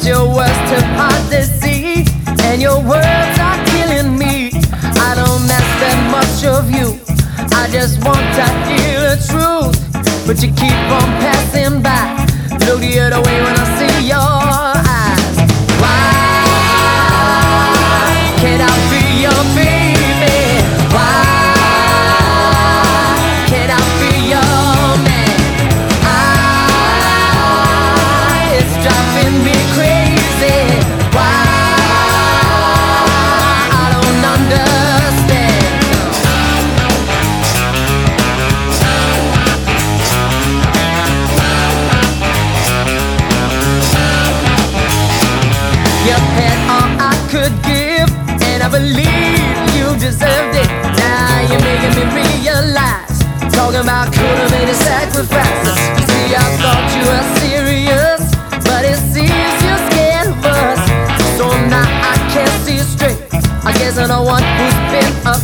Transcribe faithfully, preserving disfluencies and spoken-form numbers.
your words to fantasy, and your words are killing me. I don't ask that much of you, I just want to hear the truth, but you keep on passing by. Look the other way when I see your eyes. Why can't I be your baby? Why can't I be your man? I, it's driving me crazy. Why? I don't understand. You had all I could give, and I believe you deserved it. Now you're making me realize, talking about could have made a sacrifice. You see, I thought you were serious, but it seems you're scared of us. So now I can't see straight. I guess I'm the one who's been a